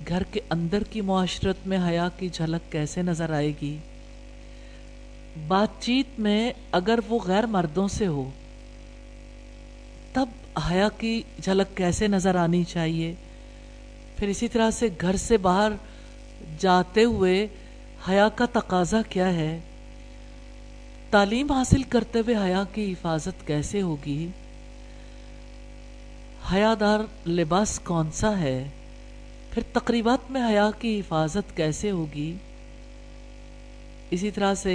گھر کے اندر کی معاشرت میں حیا کی جھلک کیسے نظر آئے گی؟ بات چیت میں اگر وہ غیر مردوں سے ہو تب حیا کی جھلک کیسے نظر آنی چاہیے؟ پھر اسی طرح سے گھر سے باہر جاتے ہوئے حیا کا تقاضا کیا ہے؟ تعلیم حاصل کرتے ہوئے حیا کی حفاظت کیسے ہوگی؟ حیا دار لباس کون سا ہے؟ پھر تقریبات میں حیا کی حفاظت کیسے ہوگی؟ اسی طرح سے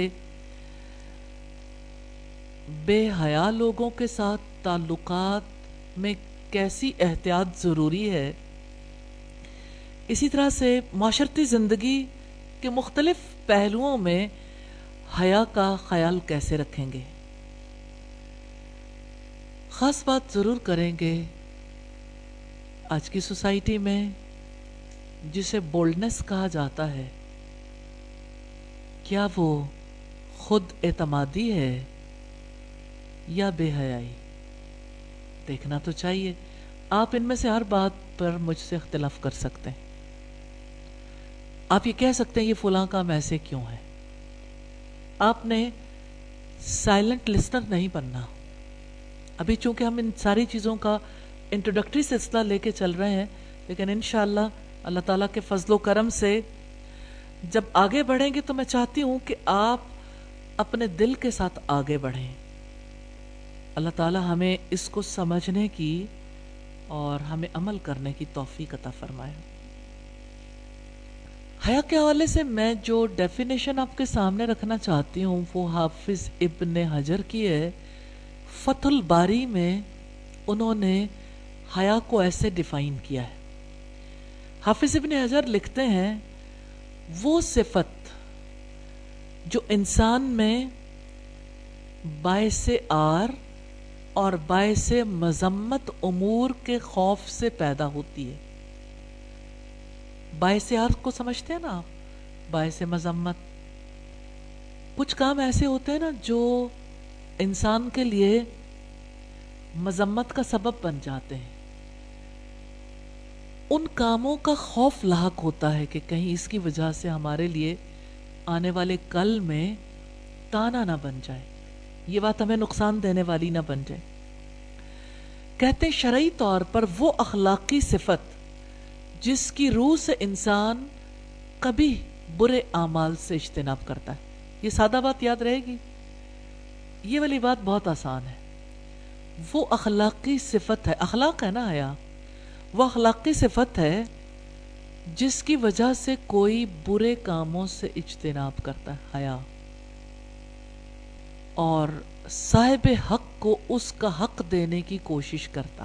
بے حیا لوگوں کے ساتھ تعلقات میں کیسی احتیاط ضروری ہے؟ اسی طرح سے معاشرتی زندگی کے مختلف پہلوؤں میں حیا کا خیال کیسے رکھیں گے؟ خاص بات ضرور کریں گے آج کی سوسائٹی میں جسے بولڈنس کہا جاتا ہے، کیا وہ خود اعتمادی ہے یا بے حیائی؟ دیکھنا تو چاہیے۔ آپ ان میں سے ہر بات پر مجھ سے اختلاف کر سکتے ہیں، آپ یہ کہہ سکتے ہیں یہ فلاں کام ایسے کیوں ہے۔ آپ نے سائلنٹ لسنر نہیں بننا۔ ابھی چونکہ ہم ان ساری چیزوں کا انٹروڈکٹری سلسلہ لے کے چل رہے ہیں، لیکن انشاءاللہ اللہ تعالیٰ کے فضل و کرم سے جب آگے بڑھیں گے تو میں چاہتی ہوں کہ آپ اپنے دل کے ساتھ آگے بڑھیں۔ اللہ تعالیٰ ہمیں اس کو سمجھنے کی اور ہمیں عمل کرنے کی توفیق عطا فرمائے۔ حیا کے حوالے سے میں جو ڈیفینیشن آپ کے سامنے رکھنا چاہتی ہوں وہ حافظ ابن حجر کی ہے۔ فتح الباری میں انہوں نے حیا کو ایسے ڈیفائن کیا ہے۔ حافظ ابن حجر لکھتے ہیں وہ صفت جو انسان میں باعث عار اور باعث مذمت امور کے خوف سے پیدا ہوتی ہے۔ باعث عار کو سمجھتے ہیں نا آپ؟ باعث مذمت، کچھ کام ایسے ہوتے ہیں نا جو انسان کے لیے مذمت کا سبب بن جاتے ہیں، ان کاموں کا خوف لاحق ہوتا ہے کہ کہیں اس کی وجہ سے ہمارے لیے آنے والے کل میں تانا نہ بن جائے، یہ بات ہمیں نقصان دینے والی نہ بن جائے۔ کہتے ہیں شرعی طور پر وہ اخلاقی صفت جس کی روح سے انسان کبھی برے اعمال سے اجتناب کرتا ہے۔ یہ سادہ بات یاد رہے گی، یہ والی بات بہت آسان ہے۔ وہ اخلاقی صفت ہے، اخلاق ہے نا حیا، وہ اخلاقی صفت ہے جس کی وجہ سے کوئی برے کاموں سے اجتناب کرتا ہے، حیا، اور صاحب حق کو اس کا حق دینے کی کوشش کرتا۔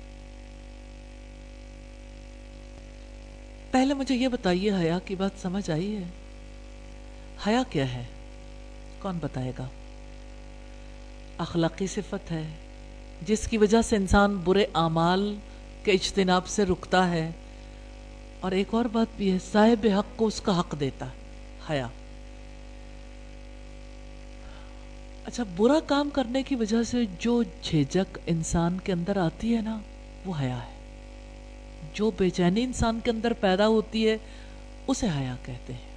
پہلے مجھے یہ بتائیے حیا کی بات سمجھ آئی ہے؟ حیا کیا ہے؟ کون بتائے گا؟ اخلاقی صفت ہے جس کی وجہ سے انسان برے اعمال کے اجتناب سے رکتا ہے، اور ایک اور بات بھی ہے، صاحب حق کو اس کا حق دیتا ہے، حیا۔ اچھا، برا کام کرنے کی وجہ سے جو جھجک انسان کے اندر آتی ہے نا، وہ حیا ہے۔ جو بے چینی انسان کے اندر پیدا ہوتی ہے اسے حیا کہتے ہیں۔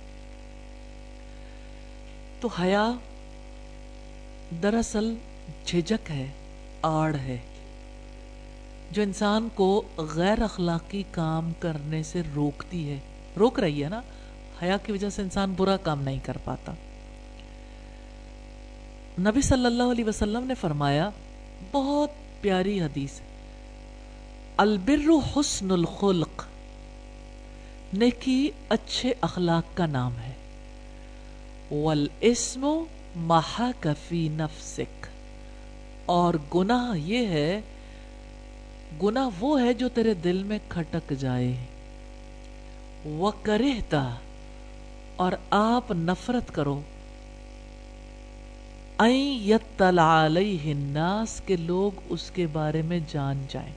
تو حیا دراصل جھجک ہے، آڑ ہے، جو انسان کو غیر اخلاقی کام کرنے سے روکتی ہے، روک رہی ہے نا۔ حیا کی وجہ سے انسان برا کام نہیں کر پاتا۔ نبی صلی اللہ علیہ وسلم نے فرمایا، بہت پیاری حدیث ہے، البر حسن الخلق، نیکی اچھے اخلاق کا نام ہے، والاسم ما حاک فی نفسک، اور گناہ یہ ہے، گناہ وہ ہے جو تیرے دل میں کھٹک جائے، وکرہتا، اور آپ نفرت کرو، ان یطلع علیہ الناس، کہ لوگ اس کے بارے میں جان جائیں۔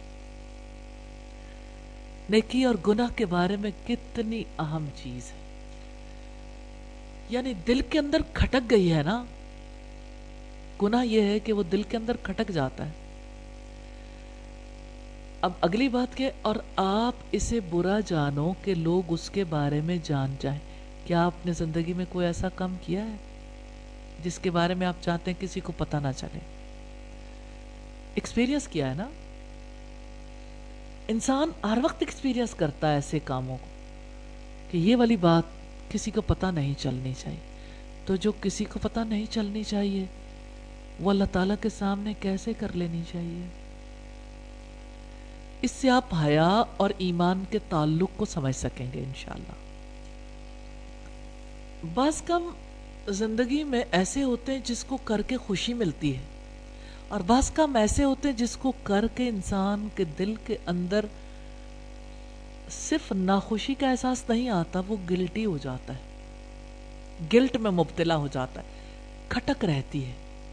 نیکی اور گناہ کے بارے میں کتنی اہم چیز ہے، یعنی دل کے اندر کھٹک گئی ہے نا۔ گناہ یہ ہے کہ وہ دل کے اندر کھٹک جاتا ہے۔ اب اگلی بات کہ اور آپ اسے برا جانو کہ لوگ اس کے بارے میں جان جائیں. کیا آپ نے زندگی میں کوئی ایسا کام کیا ہے جس کے بارے میں آپ چاہتے ہیں کسی کو پتہ نہ چلے؟ ایکسپیرینس کیا ہے نا. انسان ہر وقت ایکسپیرینس کرتا ہے ایسے کاموں کو کہ یہ والی بات کسی کو پتہ نہیں چلنی چاہیے. تو جو کسی کو پتہ نہیں چلنی چاہیے وہ اللہ تعالیٰ کے سامنے کیسے کر لینی چاہیے؟ اس سے آپ حیا اور ایمان کے تعلق کو سمجھ سکیں گے انشاءاللہ. بعض کام زندگی میں ایسے ہوتے ہیں جس کو کر کے خوشی ملتی ہے، اور بعض کام ایسے ہوتے ہیں جس کو کر کے انسان کے دل کے اندر صرف ناخوشی کا احساس نہیں آتا، وہ گلٹی ہو جاتا ہے، گلٹ میں مبتلا ہو جاتا ہے، کھٹک رہتی ہے.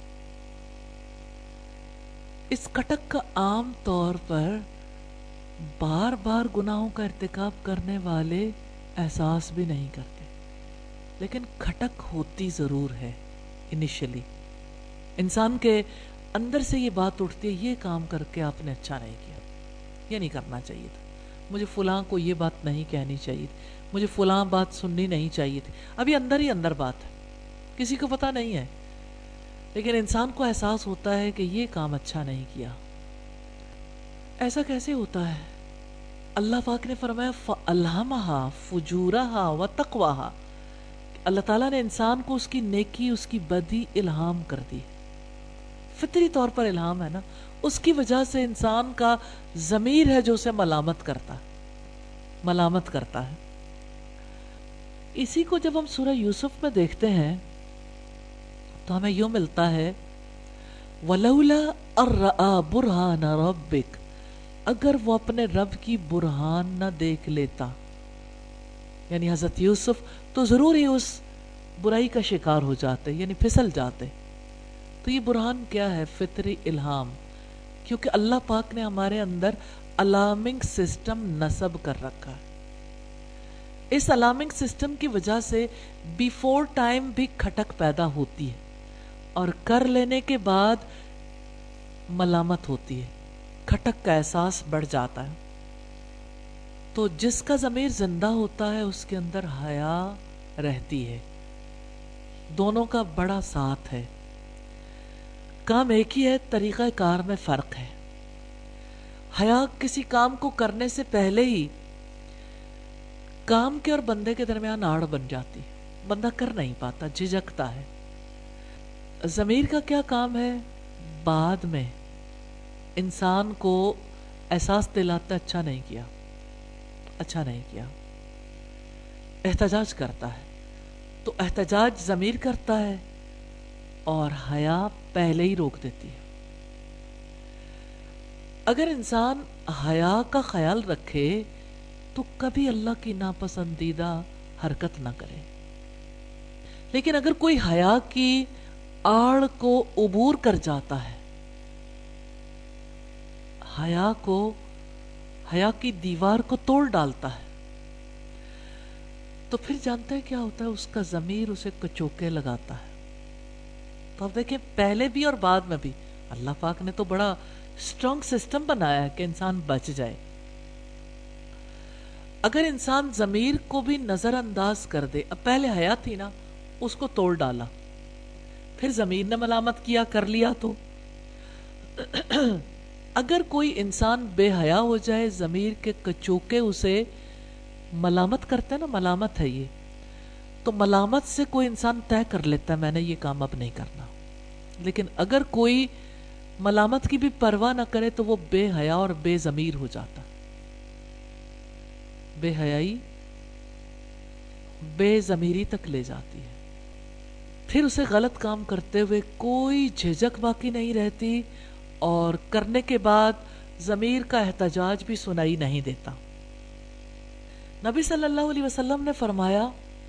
اس کھٹک کا عام طور پر بار بار گناہوں کا ارتکاب کرنے والے احساس بھی نہیں کرتے، لیکن کھٹک ہوتی ضرور ہے. انیشلی انسان کے اندر سے یہ بات اٹھتی ہے، یہ کام کر کے آپ نے اچھا نہیں کیا، یہ نہیں کرنا چاہیے تھا، مجھے فلاں کو یہ بات نہیں کہنی چاہیے تھی، مجھے فلاں بات سننی نہیں چاہیے تھی. ابھی اندر ہی اندر بات ہے، کسی کو پتہ نہیں ہے، لیکن انسان کو احساس ہوتا ہے کہ یہ کام اچھا نہیں کیا. ایسا کیسے ہوتا ہے؟ اللہ پاک نے فرمایا فَأَلْهَمَهَا فُجُورَهَا وَتَقْوَاهَا. اللہ تعالیٰ نے انسان کو اس کی نیکی اس کی بدی الہام کر دی. فطری طور پر الہام ہے نا. اس کی وجہ سے انسان کا ضمیر ہے جو اسے ملامت کرتا ہے. اسی کو جب ہم سورہ یوسف میں دیکھتے ہیں تو ہمیں یوں ملتا ہے وَلَوْلَا أَرَّآ بُرْهَانَ رَبِّكَ. اگر وہ اپنے رب کی برہان نہ دیکھ لیتا، یعنی حضرت یوسف تو ضرور ہی اس برائی کا شکار ہو جاتے، یعنی پھسل جاتے. تو یہ برہان کیا ہے؟ فطری الہام. کیونکہ اللہ پاک نے ہمارے اندر الارمنگ سسٹم نصب کر رکھا ہے. اس الارمنگ سسٹم کی وجہ سے بیفور ٹائم بھی کھٹک پیدا ہوتی ہے، اور کر لینے کے بعد ملامت ہوتی ہے، کھٹک کا احساس بڑھ جاتا ہے. تو جس کا ضمیر زندہ ہوتا ہے اس کے اندر حیا رہتی ہے. دونوں کا بڑا ساتھ ہے. کام ایک ہی ہے، طریقہ کار میں فرق ہے. حیا کسی کام کو کرنے سے پہلے ہی کام کے اور بندے کے درمیان آڑ بن جاتی، بندہ کر نہیں پاتا، جھجکتا ہے. ضمیر کا کیا کام ہے؟ بعد میں انسان کو احساس دلاتا اچھا نہیں کیا، احتجاج کرتا ہے. تو احتجاج ضمیر کرتا ہے اور حیا پہلے ہی روک دیتی ہے. اگر انسان حیا کا خیال رکھے تو کبھی اللہ کی ناپسندیدہ حرکت نہ کرے. لیکن اگر کوئی حیا کی آڑ کو عبور کر جاتا ہے، حیا کی دیوار کو توڑ ڈالتا ہے، تو پھر جانتا ہے کیا ہوتا ہے؟ اس کا ضمیر اسے کچوکے لگاتا ہے. تو آپ دیکھیں پہلے بھی اور بعد میں بھی اللہ پاک نے تو بڑا اسٹرانگ سسٹم بنایا ہے کہ انسان بچ جائے. اگر انسان ضمیر کو بھی نظر انداز کر دے، اب پہلے حیا تھی نا، اس کو توڑ ڈالا، پھر ضمیر نے ملامت کیا، کر لیا. تو اگر کوئی انسان بے حیا ہو جائے، ضمیر کے کچوکے اسے ملامت کرتے ہیں نا، ملامت ہے یہ، تو ملامت سے کوئی انسان طے کر لیتا ہے میں نے یہ کام اب نہیں کرنا. لیکن اگر کوئی ملامت کی بھی پرواہ نہ کرے تو وہ بے حیا اور بے ضمیر ہو جاتا. بے حیائی بے ضمیری تک لے جاتی ہے. پھر اسے غلط کام کرتے ہوئے کوئی جھجک باقی نہیں رہتی، اور کرنے کے بعد ضمیر کا احتجاج بھی سنائی نہیں دیتا. نبی صلی اللہ علیہ وسلم نے فرمایا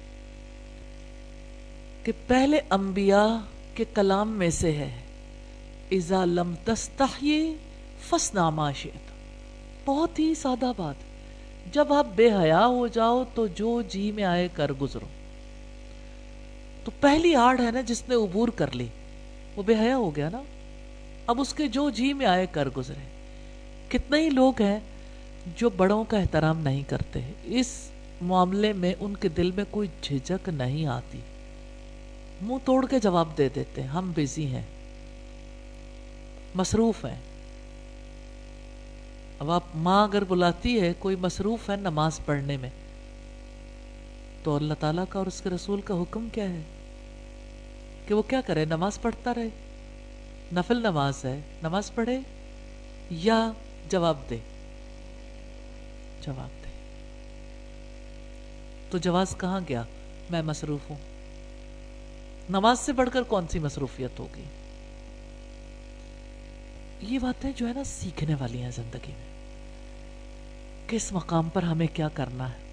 کہ پہلے انبیاء کے کلام میں سے ہے اذا لم تستحی فاصنع ما شئت. بہت ہی سادہ بات. جب آپ بے حیا ہو جاؤ تو جو جی میں آئے کر گزرو. تو پہلی آڑ ہے نا جس نے عبور کر لی، وہ بے حیا ہو گیا نا. اب اس کے جو جی میں آئے کر گزرے. کتنے ہی لوگ ہیں جو بڑوں کا احترام نہیں کرتے، اس معاملے میں ان کے دل میں کوئی جھجک نہیں آتی، منہ توڑ کے جواب دے دیتے ہیں ہم بزی ہیں، مصروف ہیں۔ اب آپ ماں اگر بلاتی ہے کوئی مصروف ہے نماز پڑھنے میں، تو اللہ تعالیٰ کا اور اس کے رسول کا حکم کیا ہے کہ وہ کیا کرے؟ نماز پڑھتا رہے، نفل نماز ہے، نماز پڑھے یا جواب دے؟ جواب دے۔ تو جواز کہاں گیا؟ میں مصروف ہوں۔ نماز سے بڑھ کر کون سی مصروفیت ہوگی؟ یہ باتیں جو ہے نا سیکھنے والی ہیں زندگی میں، کس مقام پر ہمیں کیا کرنا ہے۔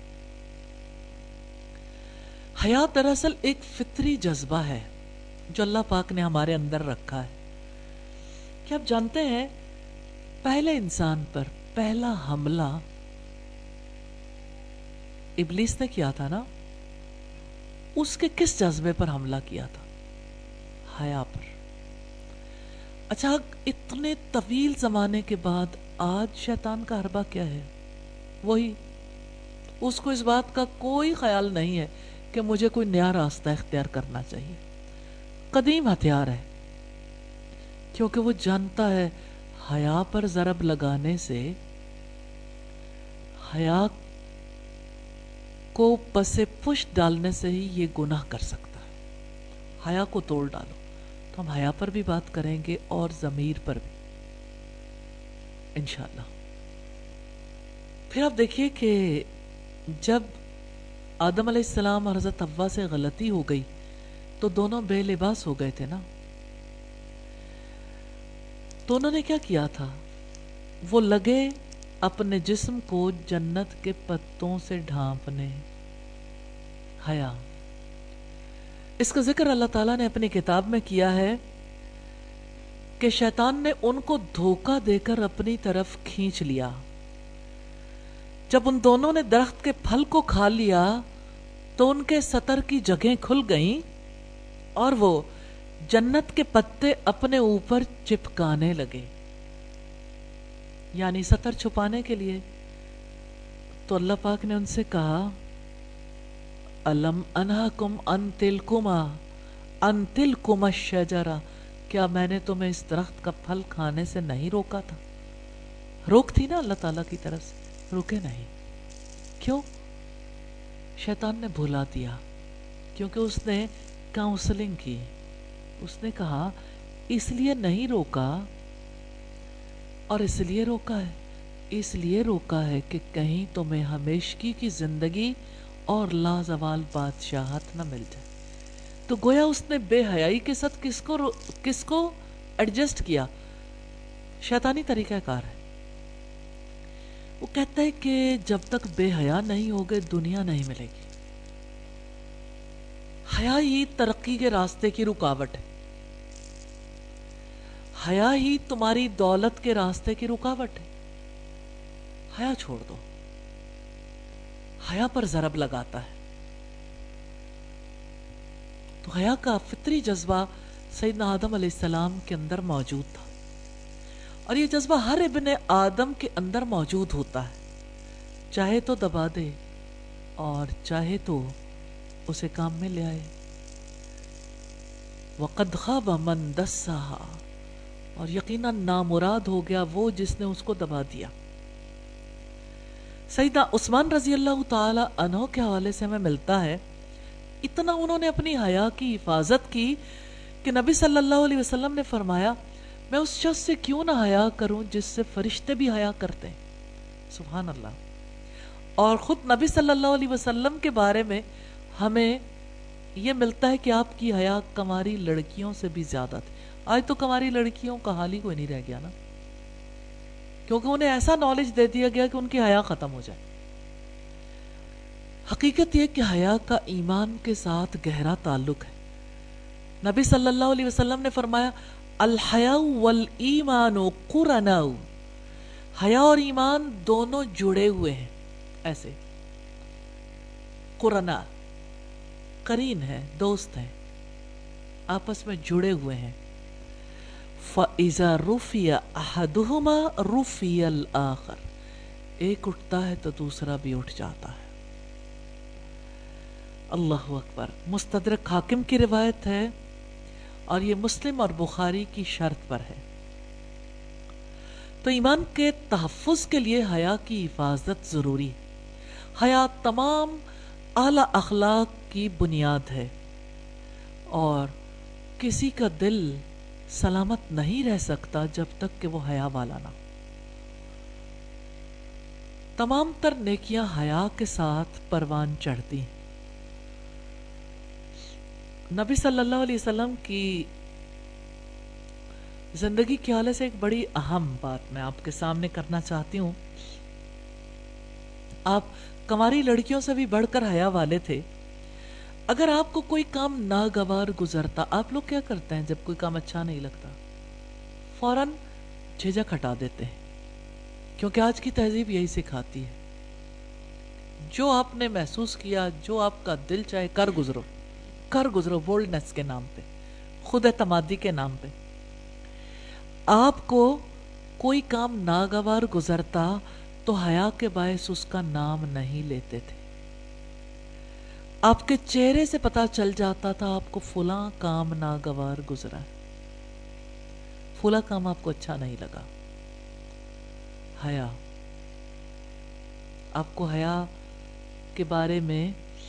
حیا دراصل ایک فطری جذبہ ہے جو اللہ پاک نے ہمارے اندر رکھا ہے۔ کیا آپ جانتے ہیں پہلے انسان پر پہلا حملہ ابلیس نے کیا تھا نا؟ اس کے کس جذبے پر حملہ کیا تھا؟ حیا پر۔ اچھا، اتنے طویل زمانے کے بعد آج شیطان کا حربہ کیا ہے؟ وہی، اس کو اس بات کا کوئی خیال نہیں ہے کہ مجھے کوئی نیا راستہ اختیار کرنا چاہیے۔ قدیم ہتھیار ہے، کیونکہ وہ جانتا ہے حیا پر ضرب لگانے سے، حیا کو پس پشت ڈالنے سے ہی یہ گناہ کر سکتا ہے۔ حیا کو توڑ ڈالو۔ تو ہم حیا پر بھی بات کریں گے اور ضمیر پر بھی انشاءاللہ۔ پھر آپ دیکھیے کہ جب آدم علیہ السلام اور حضرت حوا سے غلطی ہو گئی تو دونوں بے لباس ہو گئے تھے نا۔ تو انہوں نے کیا کیا تھا؟ وہ لگے اپنے جسم کو جنت کے پتوں سے ڈھانپنے۔ حیا، اس کا ذکر اللہ تعالیٰ نے اپنی کتاب میں کیا ہے کہ شیطان نے ان کو دھوکہ دے کر اپنی طرف کھینچ لیا۔ جب ان دونوں نے درخت کے پھل کو کھا لیا تو ان کے سطر کی جگہیں کھل گئیں اور وہ جنت کے پتے اپنے اوپر چپکانے لگے، یعنی سطر چھپانے کے لیے۔ تو اللہ پاک نے ان سے کہا الم انہاکم ان تلکما الشجرہ، کیا میں نے تمہیں اس درخت کا پھل کھانے سے نہیں روکا تھا؟ روک تھی نا اللہ تعالیٰ کی طرف سے، روکے نہیں۔ کیوں؟ شیطان نے بھلا دیا، کیونکہ اس نے کاؤنسلنگ کی۔ اس نے کہا اس لیے نہیں روکا، اور اس لیے روکا ہے، اس لیے روکا ہے کہ کہیں تمہیں ہمیشگی کی زندگی اور لازوال بادشاہت نہ مل جائے۔ تو گویا اس نے بے حیائی کے ساتھ کس کو ایڈجسٹ کیا؟ شیطانی طریقہ کار ہے۔ وہ کہتا ہے کہ جب تک بے حیا نہیں ہوگے دنیا نہیں ملے گی۔ حیا ہی ترقی کے راستے کی رکاوٹ ہے، حیا ہی تمہاری دولت کے راستے کی رکاوٹ ہے۔ حیا چھوڑ دو۔ حیا پر ضرب لگاتا ہے۔ تو حیا کا فطری جذبہ سیدنا آدم علیہ السلام کے اندر موجود تھا، اور یہ جذبہ ہر ابن آدم کے اندر موجود ہوتا ہے، چاہے تو دبا دے اور چاہے تو اسے کام میں لے آئے۔ وَقَدْ خَابَ مَنْ دَسَّاهَا، اور یقیناً نامراد ہو گیا وہ جس نے اس کو دبا دیا۔ سیدنا عثمان رضی اللہ تعالی عنہ کے حوالے سے ہمیں ملتا ہے، اتنا انہوں نے اپنی حیا کی حفاظت کی کہ نبی صلی اللہ علیہ وسلم نے فرمایا میں اس شخص سے کیوں نہ حیا کروں جس سے فرشتے بھی حیا کرتے ہیں۔ سبحان اللہ۔ اور خود نبی صلی اللہ علیہ وسلم کے بارے میں ہمیں یہ ملتا ہے کہ آپ کی حیا کنواری لڑکیوں سے بھی زیادہ تھی۔ آج تو کنواری لڑکیوں کا حال ہی کوئی نہیں رہ گیا نا، کیونکہ انہیں ایسا نالج دے دیا گیا کہ ان کی حیا ختم ہو جائے۔ حقیقت یہ کہ حیا کا ایمان کے ساتھ گہرا تعلق ہے۔ نبی صلی اللہ علیہ وسلم نے فرمایا الحیاء والایمان قرناء، حیا اور ایمان دونوں جڑے ہوئے ہیں، ایسے قرناء، قرین ہیں، دوست ہیں، آپس میں جڑے ہوئے ہیں۔ فَإِذَا رُفِيَ أَحَدُهُمَا رُفِيَ الْآخَرُ، ایک اٹھتا ہے تو دوسرا بھی اٹھ جاتا ہے۔ اللہ اکبر۔ مستدرک حاکم کی روایت ہے اور یہ مسلم اور بخاری کی شرط پر ہے۔ تو ایمان کے تحفظ کے لیے حیا کی حفاظت ضروری ہے۔ حیا تمام اعلی اخلاق کی بنیاد ہے، اور کسی کا دل سلامت نہیں رہ سکتا جب تک کہ وہ حیا والا نہ ہو۔ تمام تر نیکیاں حیا کے ساتھ پروان چڑھتی ہیں۔ نبی صلی اللہ علیہ وسلم کی زندگی کے حوالے سے ایک بڑی اہم بات میں آپ کے سامنے کرنا چاہتی ہوں۔ آپ کنواری لڑکیوں سے بھی بڑھ کر حیا والے تھے۔ اگر آپ کو کوئی کام ناگوار گزرتا، آپ لوگ کیا کرتے ہیں جب کوئی کام اچھا نہیں لگتا؟ فوراً جھجک ہٹا دیتے ہیں، کیونکہ آج کی تہذیب یہی سکھاتی ہے۔ جو آپ نے محسوس کیا، جو آپ کا دل چاہے، کر گزرو بولڈنس کے نام پہ، خود اعتمادی کے نام پہ۔ آپ کو کوئی کام ناگوار گزرتا تو حیا کے باعث اس کا نام نہیں لیتے تھے۔ آپ کے چہرے سے پتا چل جاتا تھا آپ کو فلاں کام ناگوار گزرا ہے، فلاں کام آپ کو اچھا نہیں لگا۔ حیا، آپ کو حیا کے بارے میں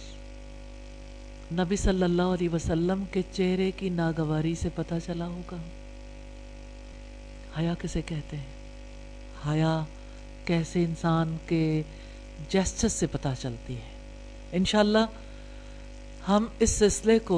نبی صلی اللہ علیہ وسلم کے چہرے کی ناگواری سے پتا چلا ہوگا۔ حیا کسے کہتے ہیں؟ حیا کیسے انسان کے جیسچر سے پتا چلتی ہے۔ انشاءاللہ ہم اس سلسلے کو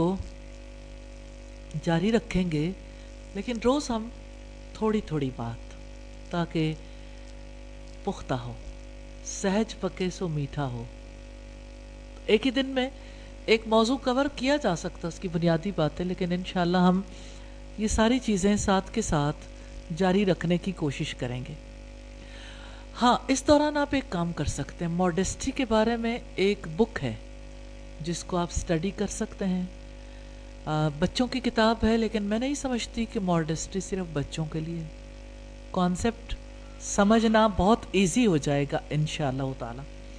جاری رکھیں گے، لیکن روز ہم تھوڑی تھوڑی بات، تاکہ پختہ ہو، سہج پکے سو میٹھا ہو۔ ایک ہی دن میں ایک موضوع کور کیا جا سکتا، اس کی بنیادی باتیں، لیکن انشاءاللہ ہم یہ ساری چیزیں ساتھ کے ساتھ جاری رکھنے کی کوشش کریں گے۔ ہاں، اس دوران آپ ایک کام کر سکتے ہیں، موڈسٹی کے بارے میں ایک بک ہے جس کو آپ سٹڈی کر سکتے ہیں۔ بچوں کی کتاب ہے، لیکن میں نہیں سمجھتی کہ موڈسٹی صرف بچوں کے لیے۔ کانسیپٹ سمجھنا بہت ایزی ہو جائے گا انشاءاللہ تعالی۔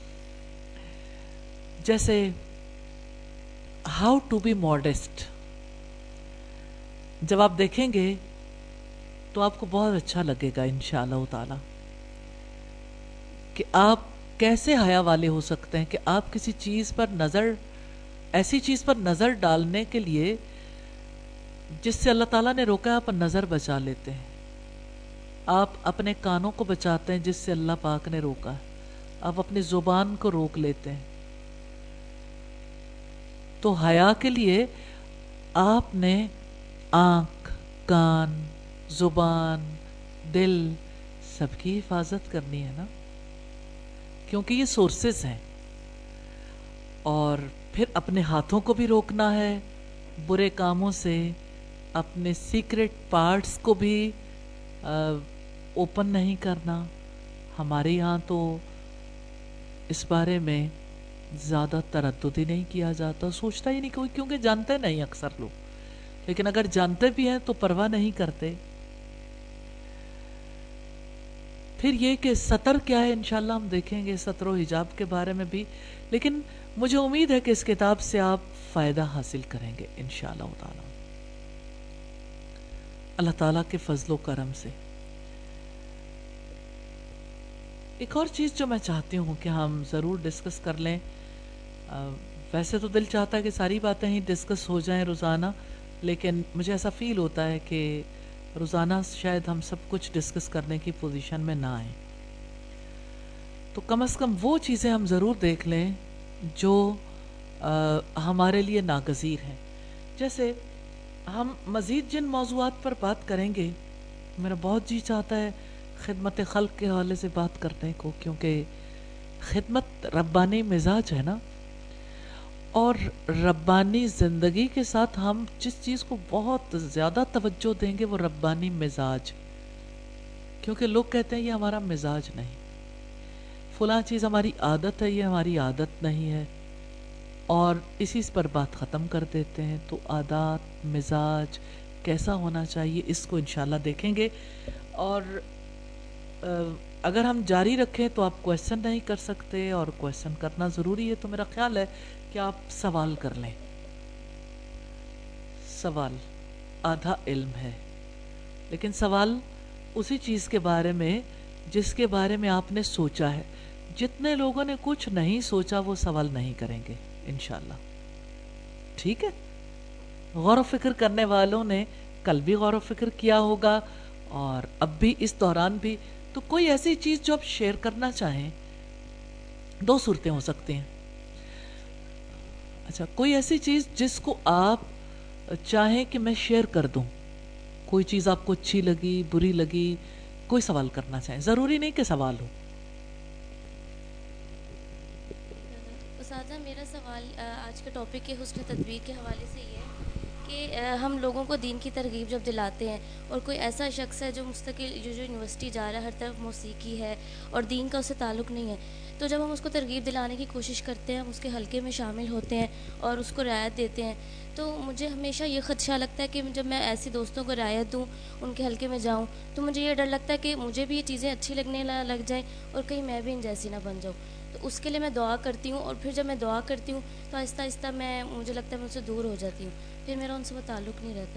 جیسے ہاؤ ٹو بی ماڈسٹ، جب آپ دیکھیں گے تو آپ کو بہت اچھا لگے گا انشاءاللہ تعالی کہ آپ کیسے حیا والے ہو سکتے ہیں، کہ آپ کسی چیز پر ایسی چیز پر نظر ڈالنے کے لیے جس سے اللہ تعالیٰ نے روکا ہے، آپ نظر بچا لیتے ہیں۔ آپ اپنے کانوں کو بچاتے ہیں جس سے اللہ پاک نے روکا ہے، آپ اپنی زبان کو روک لیتے ہیں۔ تو حیا کے لیے آپ نے آنکھ، کان، زبان، دل، سب کی حفاظت کرنی ہے نا، کیونکہ یہ سورسز ہیں۔ اور پھر اپنے ہاتھوں کو بھی روکنا ہے برے کاموں سے، اپنے سیکرٹ پارٹس کو بھی اوپن نہیں کرنا۔ ہمارے یہاں تو اس بارے میں زیادہ تردد ہی نہیں کیا جاتا، سوچتا ہی نہیں کوئی، کیونکہ جانتے نہیں اکثر لوگ، لیکن اگر جانتے بھی ہیں تو پرواہ نہیں کرتے۔ پھر یہ کہ سطر کیا ہے، انشاءاللہ ہم دیکھیں گے سطر و حجاب کے بارے میں بھی، لیکن مجھے امید ہے کہ اس کتاب سے آپ فائدہ حاصل کریں گے انشاءاللہ تعالی، اللہ تعالیٰ کے فضل و کرم سے۔ ایک اور چیز جو میں چاہتی ہوں کہ ہم ضرور ڈسکس کر لیں، ویسے تو دل چاہتا ہے کہ ساری باتیں ہی ڈسکس ہو جائیں روزانہ، لیکن مجھے ایسا فیل ہوتا ہے کہ روزانہ شاید ہم سب کچھ ڈسکس کرنے کی پوزیشن میں نہ آئیں، تو کم از کم وہ چیزیں ہم ضرور دیکھ لیں جو ہمارے لیے ناگزیر ہیں۔ جیسے ہم مزید جن موضوعات پر بات کریں گے، میرا بہت جی چاہتا ہے خدمت خلق کے حوالے سے بات کرنے کو، کیونکہ خدمت ربانی مزاج ہے نا، اور ربانی زندگی کے ساتھ ہم جس چیز کو بہت زیادہ توجہ دیں گے وہ ربانی مزاج، کیونکہ لوگ کہتے ہیں یہ ہمارا مزاج نہیں، فلاں چیز ہماری عادت ہے، یہ ہماری عادت نہیں ہے، اور اسی پر بات ختم کر دیتے ہیں۔ تو عادات، مزاج، کیسا ہونا چاہیے اس کو انشاءاللہ دیکھیں گے. اور اگر ہم جاری رکھیں تو آپ کویسچن نہیں کر سکتے, اور کویسچن کرنا ضروری ہے, تو میرا خیال ہے کہ آپ سوال کر لیں. سوال آدھا علم ہے, لیکن سوال اسی چیز کے بارے میں جس کے بارے میں آپ نے سوچا ہے. جتنے لوگوں نے کچھ نہیں سوچا وہ سوال نہیں کریں گے انشاءاللہ. ٹھیک ہے؟ غور و فکر کرنے والوں نے کل بھی غور و فکر کیا ہوگا, اور اب بھی اس دوران بھی. تو کوئی ایسی چیز جو آپ شیئر کرنا چاہیں, دو صورتیں ہو سکتی ہیں. اچھا, کوئی ایسی چیز جس کو آپ چاہیں کہ میں شیئر کر دوں, کوئی چیز آپ کو اچھی لگی, بری لگی, کوئی سوال کرنا چاہیں, ضروری نہیں کہ سوال ہو. اساتذہ, میرا سوال آج کے ٹاپک کے حسن تدبیر کے حوالے سے یہ ہے کہ ہم لوگوں کو دین کی ترغیب جب دلاتے ہیں, اور کوئی ایسا شخص ہے جو مستقل جو یونیورسٹی جا رہا ہے, ہر طرف موسیقی ہے اور دین کا اس سے تعلق نہیں ہے, تو جب ہم اس کو ترغیب دلانے کی کوشش کرتے ہیں, ہم اس کے حلقے میں شامل ہوتے ہیں اور اس کو رعایت دیتے ہیں, تو مجھے ہمیشہ یہ خدشہ لگتا ہے کہ جب میں ایسی دوستوں کو رعایت دوں, ان کے حلقے میں جاؤں, تو مجھے یہ ڈر لگتا ہے کہ مجھے بھی یہ چیزیں اچھی لگنے لگ جائیں اور کہیں میں بھی ان جیسی نہ بن جاؤں. تو اس کے لیے میں دعا کرتی ہوں, اور پھر جب میں دعا کرتی ہوں تو آہستہ آہستہ مجھے لگتا ہے میں ان سے دور ہو جاتی ہوں, پھر میرا ان سے وہ تعلق نہیں رہتا.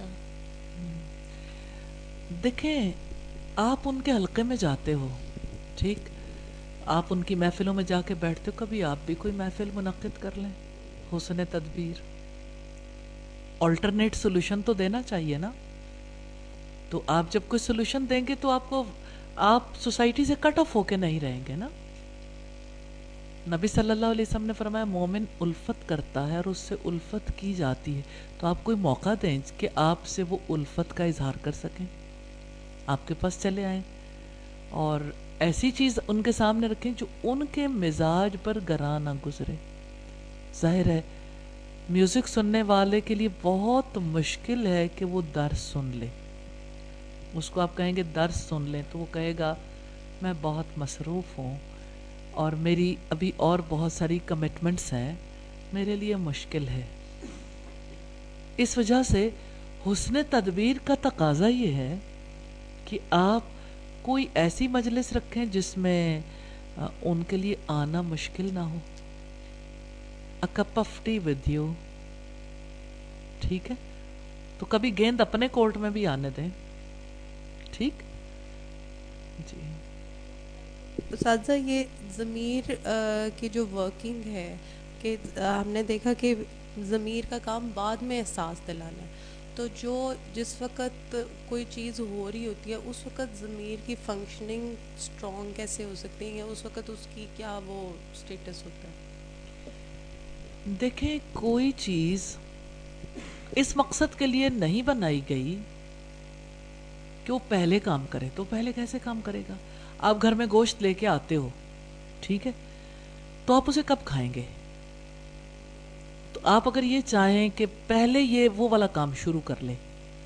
دیکھیں, آپ ان کے حلقے میں جاتے ہو, ٹھیک, آپ ان کی محفلوں میں جا کے بیٹھتے ہو, کبھی آپ بھی کوئی محفل منعقد کر لیں. حسن تدبیر, آلٹرنیٹ سولوشن تو دینا چاہیے نا. تو آپ جب کوئی سولوشن دیں گے تو آپ سوسائٹی سے کٹ آف ہو کے نہیں رہیں گے نا. نبی صلی اللہ علیہ وسلم نے فرمایا مومن الفت کرتا ہے اور اس سے الفت کی جاتی ہے, تو آپ کوئی موقع دیں کہ آپ سے وہ الفت کا اظہار کر سکیں, آپ کے پاس چلے آئیں, اور ایسی چیز ان کے سامنے رکھیں جو ان کے مزاج پر گراں نہ گزرے. ظاہر ہے میوزک سننے والے کے لیے بہت مشکل ہے کہ وہ درس سن لے. اس کو آپ کہیں گے درس سن لیں تو وہ کہے گا میں بہت مصروف ہوں اور میری ابھی اور بہت ساری کمٹمنٹس ہیں, میرے لیے مشکل ہے. اس وجہ سے حسن تدبیر کا تقاضا یہ ہے کہ آپ کوئی ایسی مجلس رکھیں جس میں ان کے لیے آنا مشکل نہ ہو. A cup of tea with you, ٹھیک ہے, تو کبھی گیند اپنے کورٹ میں بھی آنے دیں. ٹھیک جی. اساتذہ, یہ ضمیر کی جو ورکنگ ہے, کہ ہم نے دیکھا کہ ضمیر کا کام بعد میں احساس دلانا ہے, تو جس وقت کوئی چیز ہو رہی ہوتی ہے اس وقت ضمیر کی فنکشننگ اسٹرانگ کیسے ہو سکتی ہے, یا اس وقت اس کی کیا وہ اسٹیٹس ہوتا ہے؟ دیکھیں, کوئی چیز اس مقصد کے لیے نہیں بنائی گئی کہ وہ پہلے کام کرے, تو پہلے کیسے کام کرے گا؟ آپ گھر میں گوشت لے کے آتے ہو, ٹھیک ہے, تو آپ اسے کب کھائیں گے؟ تو آپ اگر یہ چاہیں کہ پہلے یہ وہ والا کام شروع کر لے,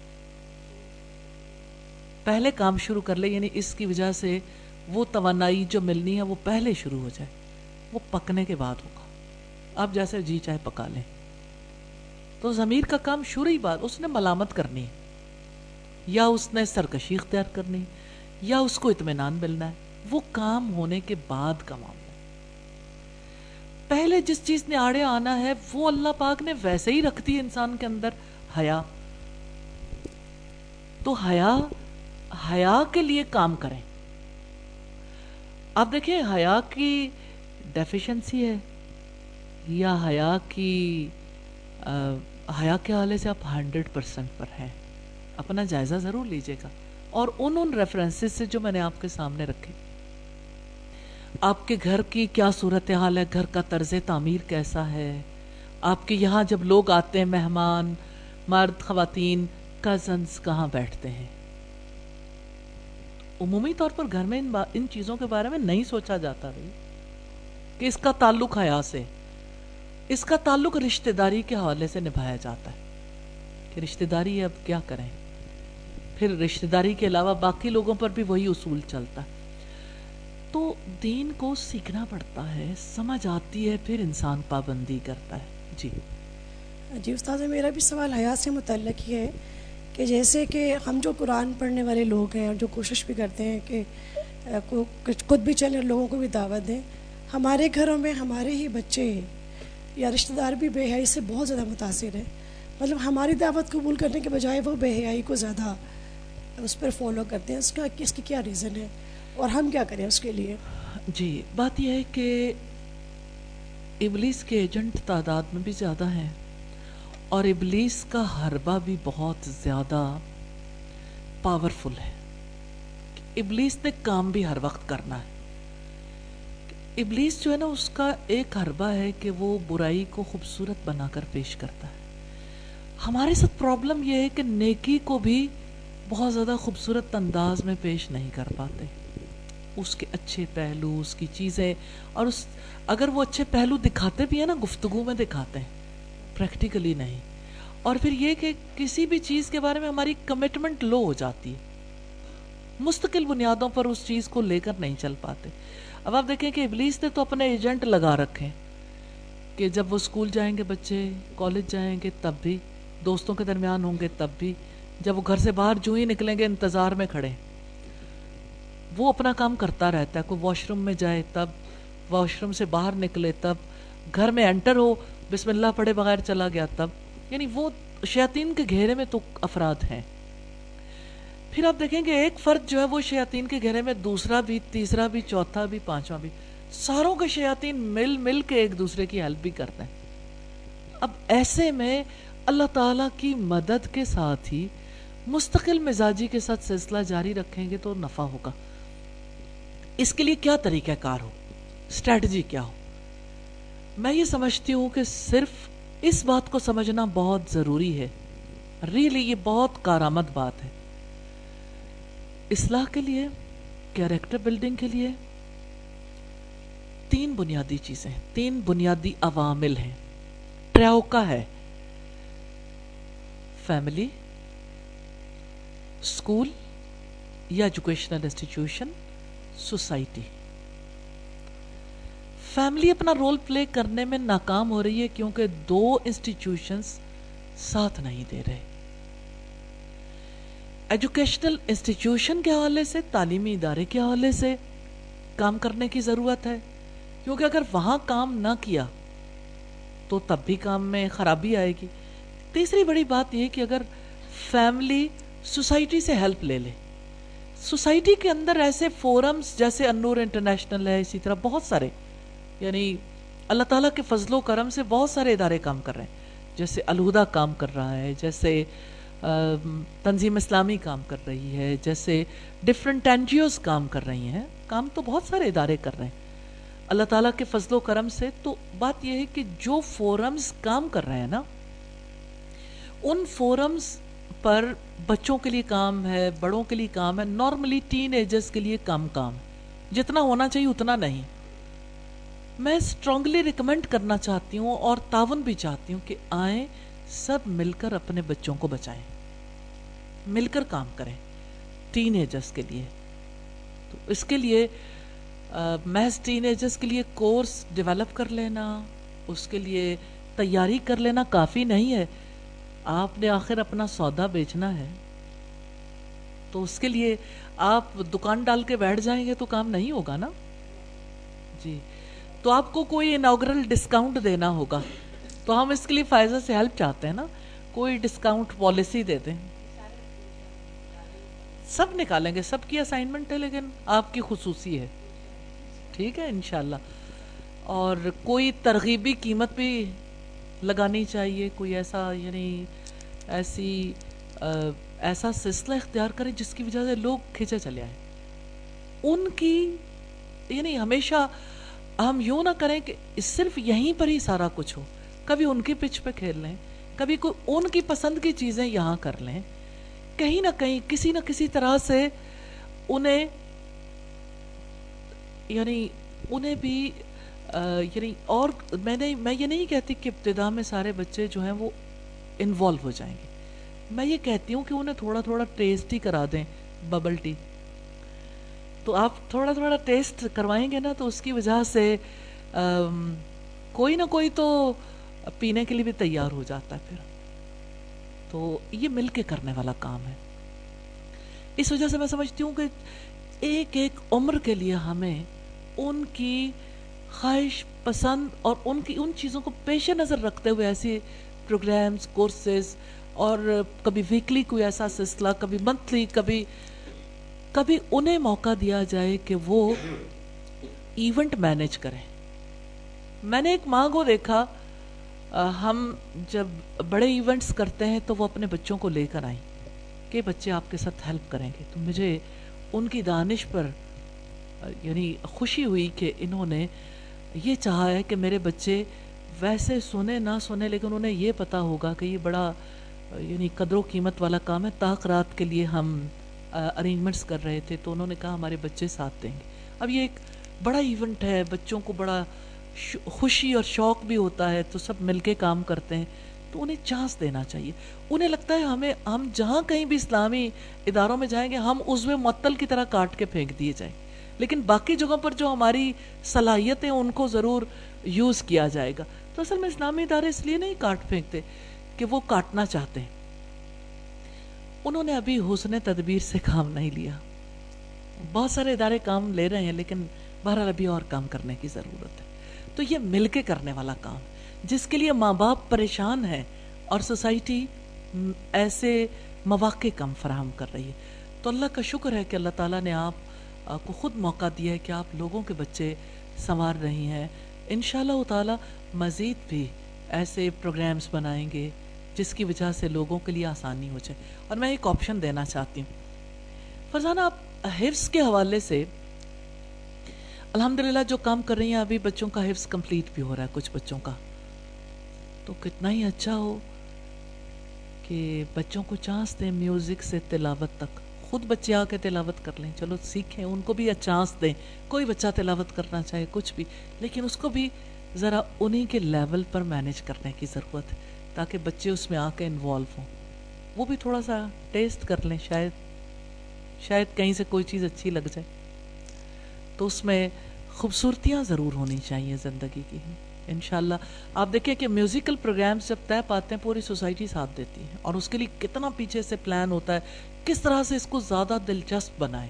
پہلے کام شروع کر لے, یعنی اس کی وجہ سے وہ توانائی جو ملنی ہے وہ پہلے شروع ہو جائے, وہ پکنے کے بعد ہوگا. آپ جیسے جی چاہے پکا لیں, تو ضمیر کا کام شروع ہی بات, اس نے ملامت کرنی ہے, یا اس نے سرکشی اختیار کرنی, یا اس کو اطمینان ملنا ہے, وہ کام ہونے کے بعد کا معاملہ. پہلے جس چیز نے آڑے آنا ہے وہ اللہ پاک نے ویسے ہی رکھ دی انسان کے اندر, حیا. تو حیا کے لیے کام کریں. آپ دیکھیں, حیا کی ڈیفیشنسی ہے یا حیا کے حوالے سے آپ 100% پر ہیں, اپنا جائزہ ضرور لیجئے گا. اور ان ریفرنسز سے جو میں نے آپ کے سامنے رکھے, آپ کے گھر کی کیا صورتحال ہے, گھر کا طرز تعمیر کیسا ہے, آپ کے یہاں جب لوگ آتے ہیں, مہمان, مرد, خواتین, کزنز کہاں بیٹھتے ہیں. عمومی طور پر گھر میں ان چیزوں کے بارے میں نہیں سوچا جاتا بھائی کہ اس کا تعلق حیا سے, اس کا تعلق رشتہ داری کے حوالے سے نبھایا جاتا ہے کہ رشتہ داری ہے, اب کیا کریں. پھر رشتہ داری کے علاوہ باقی لوگوں پر بھی وہی اصول چلتا ہے. تو دین کو سیکھنا پڑتا ہے, سمجھ آتی ہے, پھر انسان پابندی کرتا ہے. جی جی استاذ, میرا بھی سوال حیا سے متعلق ہی ہے کہ جیسے کہ ہم جو قرآن پڑھنے والے لوگ ہیں اور جو کوشش بھی کرتے ہیں کہ خود بھی چلیں اور لوگوں کو بھی دعوت دیں، ہمارے گھروں میں ہمارے ہی بچے یا رشتہ دار بھی بے حیائی سے بہت زیادہ متاثر ہیں. مطلب ہماری دعوت قبول کرنے کے بجائے وہ بے حیائی کو زیادہ اس پر فالو کرتے ہیں. اس کی کیا ریزن ہے اور ہم کیا کریں اس کے لیے؟ جی، بات یہ ہے کہ ابلیس کے ایجنٹ تعداد میں بھی زیادہ ہیں اور ابلیس کا حربہ بھی بہت زیادہ پاورفل ہے. ابلیس نے کام بھی ہر وقت کرنا ہے. ابلیس جو ہے نا، اس کا ایک حربہ ہے کہ وہ برائی کو خوبصورت بنا کر پیش کرتا ہے. ہمارے ساتھ پرابلم یہ ہے کہ نیکی کو بھی بہت زیادہ خوبصورت انداز میں پیش نہیں کر پاتے. اس کے اچھے پہلو، اس کی چیزیں، اور اگر وہ اچھے پہلو دکھاتے بھی ہیں نا، گفتگو میں دکھاتے ہیں، پریکٹیکلی نہیں. اور پھر یہ کہ کسی بھی چیز کے بارے میں ہماری کمٹمنٹ لو ہو جاتی ہے، مستقل بنیادوں پر اس چیز کو لے کر نہیں چل پاتے. اب آپ دیکھیں کہ ابلیس نے تو اپنے ایجنٹ لگا رکھے ہیں کہ جب وہ اسکول جائیں گے بچے، کالج جائیں گے تب بھی، دوستوں کے درمیان ہوں گے تب بھی، جب وہ گھر سے باہر جو ہی نکلیں گے انتظار میں کھڑے. وہ اپنا کام کرتا رہتا ہے. کوئی واش روم میں جائے تب، واش روم سے باہر نکلے تب، گھر میں انٹر ہو بسم اللہ پڑھے بغیر چلا گیا تب. یعنی وہ شیاطین کے گھیرے میں تو افراد ہیں. پھر آپ دیکھیں کہ ایک فرد جو ہے وہ شیاطین کے گھیرے میں، دوسرا بھی، تیسرا بھی، چوتھا بھی، پانچواں بھی، ساروں کے شیاطین مل مل کے ایک دوسرے کی ہیلپ بھی کرتے ہیں. اب ایسے میں اللہ تعالیٰ کی مدد کے ساتھ ہی مستقل مزاجی کے ساتھ سلسلہ جاری رکھیں گے تو نفع ہوگا. اس کے لیے کیا طریقہ کار ہو، اسٹریٹجی کیا ہو؟ میں یہ سمجھتی ہوں کہ صرف اس بات کو سمجھنا بہت ضروری ہے. ریلی یہ بہت کارآمد بات ہے. اصلاح کے لیے، کیریکٹر بلڈنگ کے لیے 3 بنیادی چیزیں، 3 بنیادی عوامل ہیں. ٹریوکا ہے: فیملی، اسکول یا ایجوکیشنل انسٹیٹیوشن، سوسائٹی. فیملی اپنا رول پلے کرنے میں ناکام ہو رہی ہے کیونکہ 2 انسٹیٹیوشنز ساتھ نہیں دے رہے. ایجوکیشنل انسٹیٹیوشن کے حوالے سے، تعلیمی ادارے کے حوالے سے کام کرنے کی ضرورت ہے، کیونکہ اگر وہاں کام نہ کیا تو تب بھی کام میں خرابی آئے گی. تیسری بڑی بات یہ کہ اگر فیملی سوسائٹی سے ہیلپ لے لے، سوسائٹی کے اندر ایسے فورمز جیسے النور انٹرنیشنل ہے، اسی طرح بہت سارے، یعنی اللہ تعالیٰ کے فضل و کرم سے بہت سارے ادارے کام کر رہے ہیں. جیسے الہدیٰ کام کر رہا ہے، جیسے تنظیم اسلامی کام کر رہی ہے، جیسے ڈفرینٹ NGOs کام کر رہی ہیں. کام تو بہت سارے ادارے کر رہے ہیں اللہ تعالیٰ کے فضل و کرم سے. تو بات یہ ہے کہ جو فورمز کام کر رہے ہیں نا، ان فورمز پر بچوں کے لیے کام ہے، بڑوں کے لیے کام ہے، نارملی ٹین ایجرز کے لیے کام جتنا ہونا چاہیے اتنا نہیں. میں اسٹرانگلی ریکمینڈ کرنا چاہتی ہوں اور تعاون بھی چاہتی ہوں کہ آئیں سب مل کر اپنے بچوں کو بچائیں، مل کر کام کریں ٹین ایجرز کے لیے. تو اس کے لیے محض ٹین ایجرز کے لیے کورس ڈیولپ کر لینا، اس کے لیے تیاری کر لینا کافی نہیں ہے. آپ نے آخر اپنا سودا بیچنا ہے، تو اس کے لیے آپ دکان ڈال کے بیٹھ جائیں گے تو کام نہیں ہوگا نا. جی، تو آپ کو کوئی اناگرل ڈسکاؤنٹ دینا ہوگا، تو ہم اس کے لیے فائزہ سے ہیلپ چاہتے ہیں نا. کوئی ڈسکاؤنٹ پالیسی دے دیں. سب نکالیں گے، سب کی اسائنمنٹ ہے، لیکن آپ کی خصوصی ہے. ٹھیک ہے انشاءاللہ. اور کوئی ترغیبی قیمت بھی لگانی چاہیے، کوئی ایسا یعنی ایسا سلسلہ اختیار کریں جس کی وجہ سے لوگ کھینچے چلے آئیں. ان کی یعنی ہمیشہ ہم یوں نہ کریں کہ صرف یہیں پر ہی سارا کچھ ہو. کبھی ان کی پچ پہ کھیل لیں، کبھی کوئی ان کی پسند کی چیزیں یہاں کر لیں. کہیں نہ کہیں کسی نہ کسی طرح سے انہیں بھی یعنی. اور میں یہ نہیں کہتی کہ ابتدا میں سارے بچے جو ہیں وہ انوالو ہو جائیں گے. میں یہ کہتی ہوں کہ انہیں تھوڑا تھوڑا ٹیسٹ ہی کرا دیں ببل ٹی. تو آپ تھوڑا تھوڑا ٹیسٹ کروائیں گے نا، تو اس کی وجہ سے کوئی نہ کوئی تو پینے کے لیے بھی تیار ہو جاتا ہے پھر. تو یہ مل کے کرنے والا کام ہے. اس وجہ سے میں سمجھتی ہوں کہ ایک ایک عمر کے لیے ہمیں ان کی خواہش پسند اور ان چیزوں کو پیش نظر رکھتے ہوئے ایسے پروگرامز، کورسز، اور کبھی ویکلی کوئی ایسا سلسلہ، کبھی منتھلی، کبھی انہیں موقع دیا جائے کہ وہ ایونٹ مینیج کریں. میں نے ایک ماں کو دیکھا، ہم جب بڑے ایونٹس کرتے ہیں تو وہ اپنے بچوں کو لے کر آئیں کہ بچے آپ کے ساتھ ہیلپ کریں گے. تو مجھے ان کی دانش پر یعنی خوشی ہوئی کہ انہوں نے یہ چاہا ہے کہ میرے بچے ویسے سنے نہ سنے لیکن انہیں یہ پتا ہوگا کہ یہ بڑا یعنی قدر و قیمت والا کام ہے. طاق رات کے لیے ہم ارینجمنٹس کر رہے تھے تو انہوں نے کہا ہمارے بچے ساتھ دیں گے. اب یہ ایک بڑا ایونٹ ہے، بچوں کو بڑا خوشی اور شوق بھی ہوتا ہے، تو سب مل کے کام کرتے ہیں تو انہیں چانس دینا چاہیے. انہیں لگتا ہے ہم جہاں کہیں بھی اسلامی اداروں میں جائیں گے ہم عضو معطل کی طرح کاٹ کے پھینک دیے جائیں، لیکن باقی جگہوں پر جو ہماری صلاحیتیں ان کو ضرور یوز کیا جائے گا. تو اصل میں اسلامی ادارے اس لیے نہیں کاٹ پھینکتے کہ وہ کاٹنا چاہتے ہیں. انہوں نے ابھی حسن تدبیر سے کام نہیں لیا. بہت سارے ادارے کام لے رہے ہیں لیکن بہرحال ابھی اور کام کرنے کی ضرورت ہے. تو یہ مل کے کرنے والا کام جس کے لیے ماں باپ پریشان ہیں اور سوسائٹی ایسے مواقع کم فراہم کر رہی ہے. تو اللہ کا شکر ہے کہ اللہ تعالیٰ نے آپ کو خود موقع دیا ہے کہ آپ لوگوں کے بچے سنوار رہی ہیں. انشاءاللہ تعالیٰ مزید بھی ایسے پروگرامز بنائیں گے جس کی وجہ سے لوگوں کے لیے آسانی ہو جائے. اور میں ایک آپشن دینا چاہتی ہوں. فرزانہ، آپ حفظ کے حوالے سے الحمدللہ جو کام کر رہی ہیں، ابھی بچوں کا حفظ کمپلیٹ بھی ہو رہا ہے کچھ بچوں کا، تو کتنا ہی اچھا ہو کہ بچوں کو چانس دیں میوزک سے تلاوت تک. خود بچے آ کے تلاوت کر لیں، چلو سیکھیں، ان کو بھی چانس دیں. کوئی بچہ تلاوت کرنا چاہے کچھ بھی، لیکن اس کو بھی ذرا انہی کے لیول پر مینیج کرنے کی ضرورت ہے تاکہ بچے اس میں آ کے انوالو ہوں. وہ بھی تھوڑا سا ٹیسٹ کر لیں، شاید کہیں سے کوئی چیز اچھی لگ جائے. تو اس میں خوبصورتیاں ضرور ہونی چاہیے زندگی کی. انشاءاللہ آپ دیکھیں کہ میوزیکل پروگرامز جب طے پاتے ہیں پوری سوسائٹی ساتھ دیتی ہے، اور اس کے لیے کتنا پیچھے سے پلان ہوتا ہے کس طرح سے اس کو زیادہ دلچسپ بنائیں.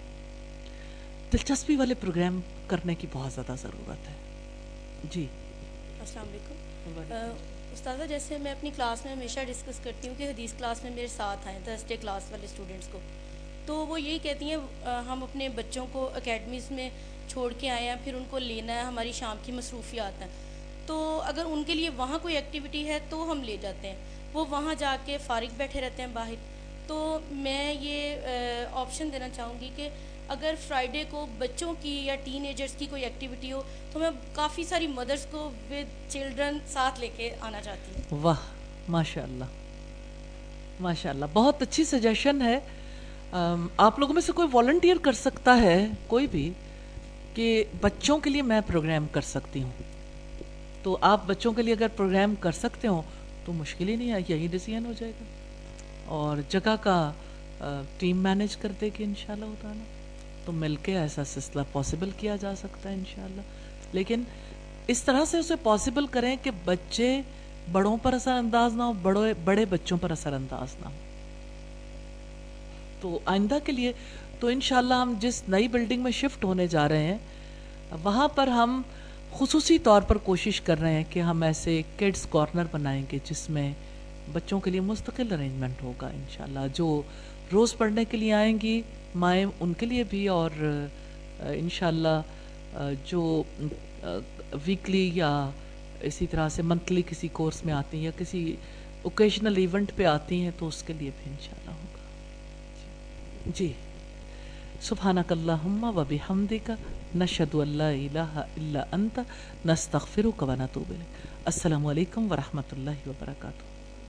دلچسپی والے پروگرام کرنے کی بہت زیادہ ضرورت ہے. جی السلام علیکم استاذہ. جیسے میں اپنی کلاس میں ہمیشہ ڈسکس کرتی ہوں کہ حدیث کلاس میں میرے ساتھ آئیں تھرسڈے کلاس والے اسٹوڈنٹس کو، تو وہ یہی کہتی ہیں ہم اپنے بچوں کو اکیڈمیز میں چھوڑ کے آئے ہیں، پھر ان کو لینا ہے، ہماری شام کی مصروفیات ہیں، تو اگر ان کے لیے وہاں کوئی ایکٹیویٹی ہے تو ہم لے جاتے ہیں. وہ وہاں جا کے فارغ بیٹھے رہتے ہیں باہر. تو میں یہ آپشن دینا چاہوں گی کہ اگر فرائیڈے کو بچوں کی یا ٹین ایجرز کی کوئی ایکٹیویٹی ہو تو میں کافی ساری مدرس کو ود چلڈرن ساتھ لے کے آنا چاہتی ہوں. واہ، ماشاء اللہ ماشاء اللہ، بہت اچھی سجیشن ہے. آپ لوگوں میں سے کوئی والنٹیئر کر سکتا ہے کوئی بھی کہ بچوں کے لیے میں پروگرام کر سکتی ہوں؟ تو آپ بچوں کے لیے اگر پروگرام کر سکتے ہو تو مشکل ہی نہیں ہے، یہی ڈیسیژن ہو جائے گا اور جگہ کا ٹیم مینیج کر دے گی انشاءاللہ تعالیٰ. تو مل کے ایسا سلسلہ پاسبل کیا جا سکتا ہے انشاءاللہ. لیکن اس طرح سے اسے پاسبل کریں کہ بچے بڑوں پر اثر انداز نہ ہو، بڑے بچوں پر اثر انداز نہ ہو. تو آئندہ کے لیے تو انشاءاللہ ہم جس نئی بلڈنگ میں شفٹ ہونے جا رہے ہیں وہاں پر ہم خصوصی طور پر کوشش کر رہے ہیں کہ ہم ایسے کڈز کارنر بنائیں گے جس میں بچوں کے لیے مستقل ارینجمنٹ ہوگا انشاءاللہ. جو روز پڑھنے کے لیے آئیں گی مائیں ان کے لیے بھی، اور انشاءاللہ جو ویکلی یا اسی طرح سے منتھلی کسی کورس میں آتی ہیں یا کسی اوکیشنل ایونٹ پہ آتی ہیں تو اس کے لیے بھی انشاءاللہ ہوگا. جی سبحانک اللہم و بحمدک نشہد ان لا الہ الا انت نستغفرک و نتوب الیک. السلام علیکم ورحمۃ اللہ وبرکاتہ.